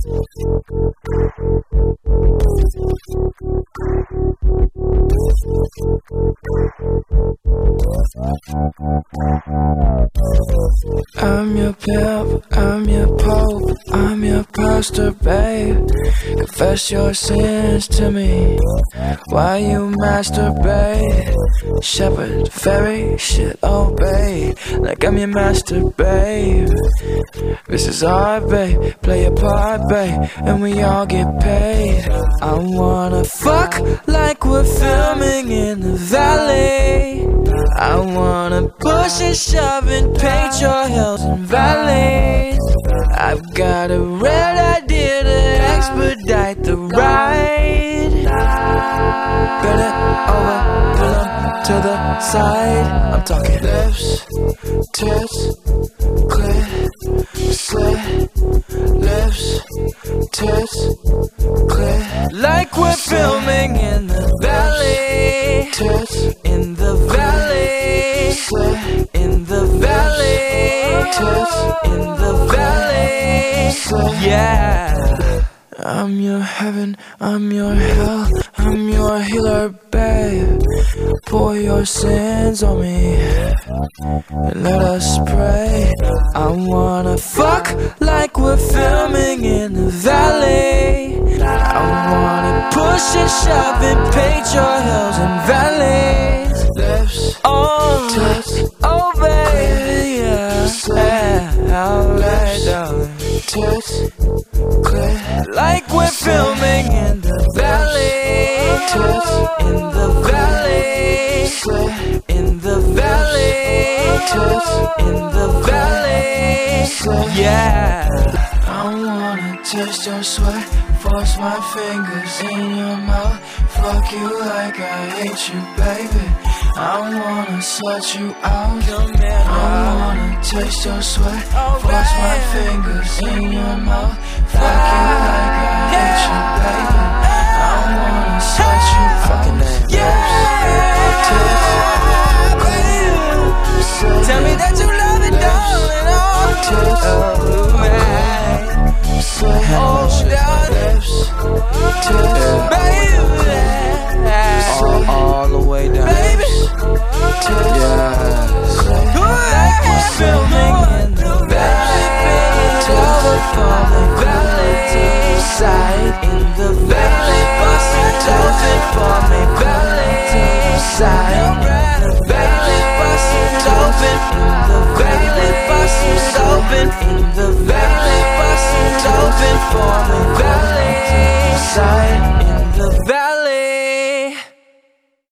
I'm your pimp, I'm your pope, I'm your pastor, babe. Confess your sins to me while you masturbate. Shepherd, fairy, shit, obey. Like I'm your master, babe. This is art, babe. Play your part, babe, and we all get paid. I wanna fuck like we're filming in the valley. I wanna push and shove and paint your hills and valleys. I've got a red idea to expedite the ride. Bend it over, pull 'em to the side. I'm talking lips, tits, clit, slit. Lips, tits, clit. Like we're filming in the valley. Tits, in the valley. Slit, in the valley. Tits, in the valley. Slit. Yeah. I'm your heaven, I'm your hell, I'm your healer, babe. Pour your sins on me and let us pray. I wanna fuck like we're filming in the valley. I wanna push and shove and paint your hills and valleys. Lips, tits, oh baby, yeah, alright, darling. Tits, clit, like we're filming in the valley. Tits, in the valley. Slit, in the valley. Tits, in the valley. Slit, yeah. I wanna taste your sweat, force my fingers in your mouth. Fuck you like I hate you, baby. I wanna slut you out. I wanna taste your sweat, force my fingers in your mouth.